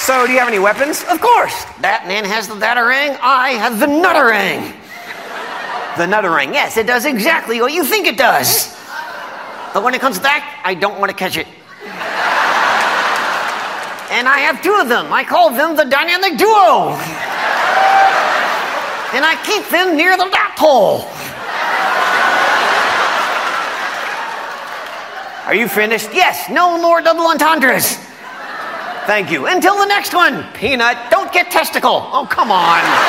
So, do you have any weapons? Of course. That man has the Datarang. I have the Nutterang. The Nutterang. Yes, it does exactly what you think it does. But when it comes to that, I don't want to catch it. And I have two of them. I call them the Dynamic Duo. And I keep them near the dot hole. Are you finished? Yes, no more double entendres. Thank you. Until the next one. Peanut. Don't get testicle. Oh, come on.